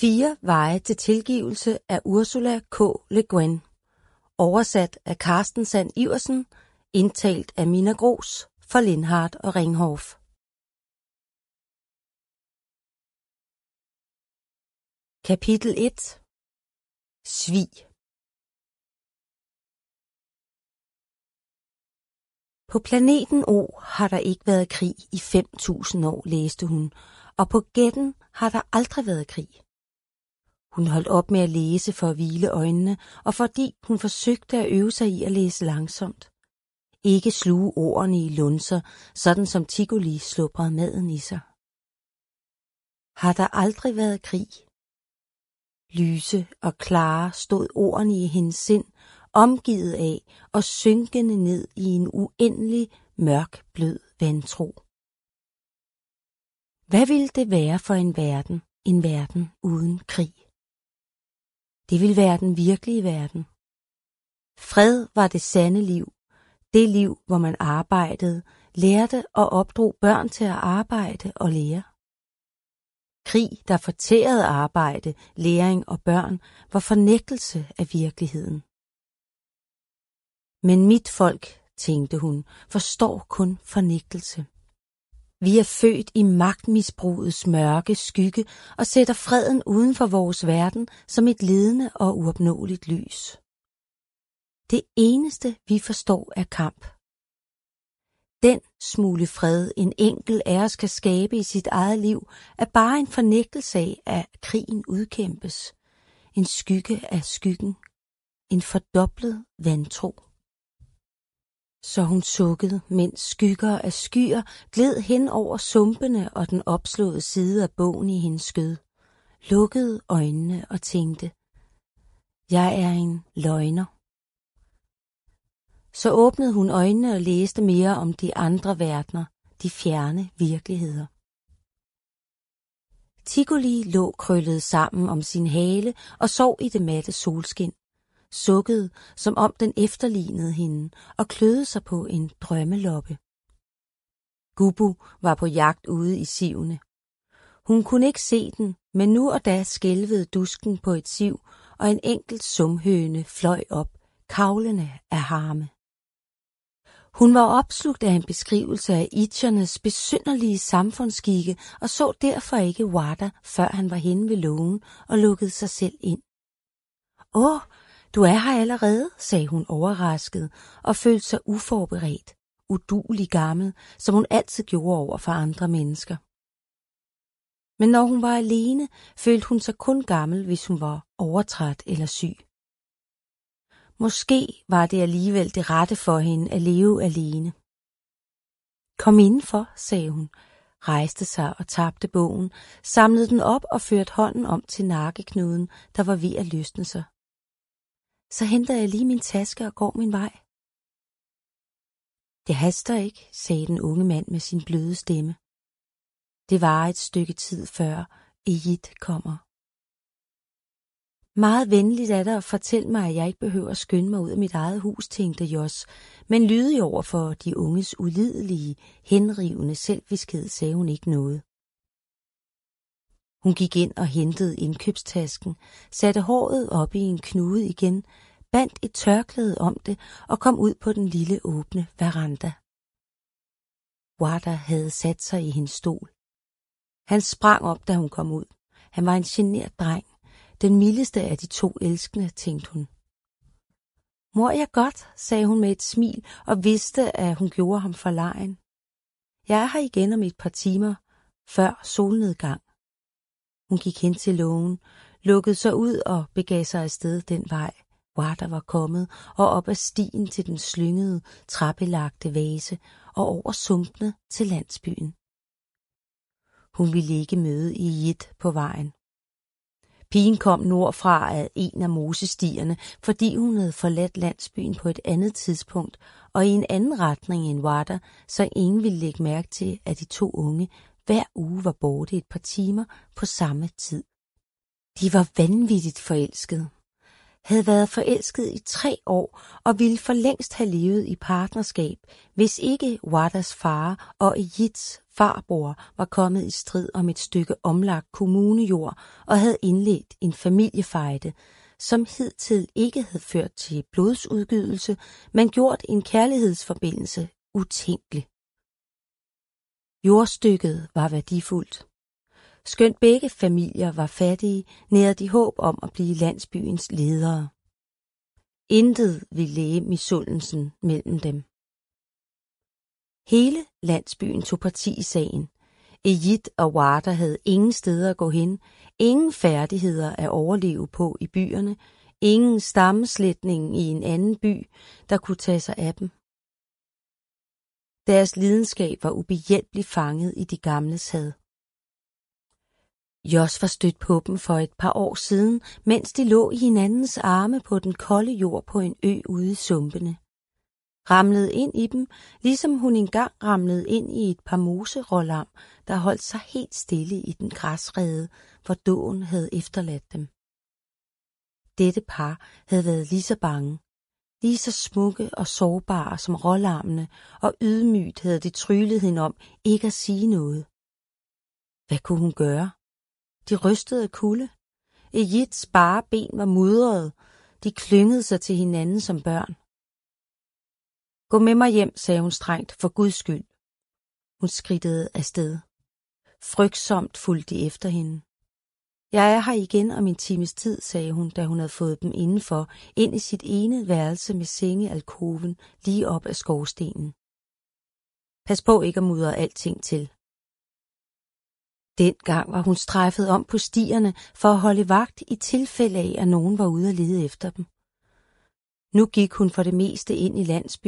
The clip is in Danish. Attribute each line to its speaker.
Speaker 1: 4 veje til tilgivelse af Ursula K. Le Guin. Oversat af Carsten Sand Iversen. Indtalt af Mina Gros for Lindhardt og Ringhof. Kapitel 1. Svig. På planeten O har der ikke været krig i 5.000 år, læste hun, og på Getten har der aldrig været krig. Hun holdt op med at læse for at hvile øjnene, og fordi hun forsøgte at øve sig i at læse langsomt. Ikke sluge ordene i lunser, sådan som Tigoli slubrede maden i sig. Har der aldrig været krig? Lyse og klare stod ordene i hendes sind, omgivet af og synkende ned i en uendelig mørk, blød vantro. Hvad ville det være for en verden uden krig? Det ville være den virkelige verden. Fred var det sande liv, det liv, hvor man arbejdede, lærte og opdrog børn til at arbejde og lære. Krig, der fortærede arbejde, læring og børn, var fornægtelse af virkeligheden. Men mit folk, tænkte hun, forstår kun fornægtelse. Vi er født i magtmisbrugets mørke skygge og sætter freden uden for vores verden som et ledende og uopnåeligt lys. Det eneste, vi forstår, er kamp. Den smule fred, en enkelt af os kan skabe i sit eget liv, er bare en fornægtelse af, at krigen udkæmpes. En skygge af skyggen. En fordoblet vantro. Så hun sukkede, mens skygger af skyer gled hen over sumpene og den opslåede side af bogen i hendes skød. Lukkede øjnene og tænkte, jeg er en løgner. Så åbnede hun øjnene og læste mere om de andre verdener, de fjerne virkeligheder. Tigoli lå krøllet sammen om sin hale og sov i det matte solskin. Sukkede, som om den efterlignede hende, og kløede sig på en drømmeloppe. Gubu var på jagt ude i sivene. Hun kunne ikke se den, men nu og da skælvede dusken på et siv, og en enkelt sumhøne fløj op, kavlende af harme. Hun var opslugt af en beskrivelse af itchernes besynderlige samfundsskikke, og så derfor ikke Wada, før han var henne ved lågen og lukkede sig selv ind. Åh, du er her allerede, sagde hun overrasket og følte sig uforberedt, uduelig gammel, som hun altid gjorde over for andre mennesker. Men når hun var alene, følte hun sig kun gammel, hvis hun var overtræt eller syg. Måske var det alligevel det rette for hende at leve alene. Kom indenfor, sagde hun, rejste sig og tabte bogen, samlede den op og førte hånden om til nakkeknuden, der var ved at løsne sig. Så henter jeg lige min taske og går min vej. Det haster ikke, sagde den unge mand med sin bløde stemme. Det var et stykke tid før Ejit kommer. Meget venligt er der at fortælle mig, at jeg ikke behøver at skynde mig ud af mit eget hus, tænkte Jos, men lydig over for de unges ulidelige, henrivende selvviskhed, sagde hun ikke noget. Hun gik ind og hentede indkøbstasken, satte håret op i en knude igen, bandt et tørklæde om det og kom ud på den lille åbne veranda. Wada havde sat sig i hendes stol. Han sprang op, da hun kom ud. Han var en genert dreng, den mildeste af de 2 elskende, tænkte hun. Mor jeg godt, sagde hun med et smil og vidste, at hun gjorde ham forlegen. Jeg er her igen om et par timer, før solnedgang. Hun gik hen til lågen, lukkede sig ud og begav sig afsted den vej, Wada var kommet, og op ad stien til den slyngede, trappelagte vase og over sumpene til landsbyen. Hun ville ikke møde Ejit på vejen. Pigen kom nordfra af en af mosestierne, fordi hun havde forladt landsbyen på et andet tidspunkt og i en anden retning end Wada, så ingen ville lægge mærke til, at de 2 unge hver uge var borte et par timer på samme tid. De var vanvittigt forelskede. Havde været forelsket i 3 år og ville for længst have levet i partnerskab, hvis ikke Wadas far og Ejits farbror var kommet i strid om et stykke omlagt kommunejord og havde indledt en familiefejde, som hidtil ikke havde ført til blodsudgydelse, men gjort en kærlighedsforbindelse utænkelig. Jordstykket var værdifuldt. Skønt begge familier var fattige, nærede de håb om at blive landsbyens ledere. Intet ville læge misundelsen mellem dem. Hele landsbyen tog parti i sagen. Ejit og Warda havde ingen steder at gå hen, ingen færdigheder at overleve på i byerne, ingen stammeslætning i en anden by, der kunne tage sig af dem. Deres lidenskab var ubehjælpeligt fanget i de gamles had. Jos var stødt på dem for et par år siden, mens de lå i hinandens arme på den kolde jord på en ø ude i sumpene. Ramlede ind i dem, ligesom hun engang ramlede ind i et par moserålam, der holdt sig helt stille i den græsrede, hvor dåen havde efterladt dem. Dette par havde været lige så bange, lige så smukke og sårbare som rålammene, og ydmygt havde de tryglet hende om ikke at sige noget. Hvad kunne hun gøre? De rystede af kulde. Ejits bare ben var mudrede. De klyngede sig til hinanden som børn. Gå med mig hjem, sagde hun strengt, for Guds skyld. Hun skridtede afsted. Frygtsomt fulgte de efter hende. Jeg er her igen om en times tid, sagde hun, da hun havde fået dem indenfor, ind i sit ene værelse med sengealkoven lige op ad skorstenen. Pas på ikke at mudre alting til. Dengang var hun strejfet om på stierne for at holde vagt i tilfælde af, at nogen var ude at lede efter dem. Nu gik hun for det meste ind i landsbyen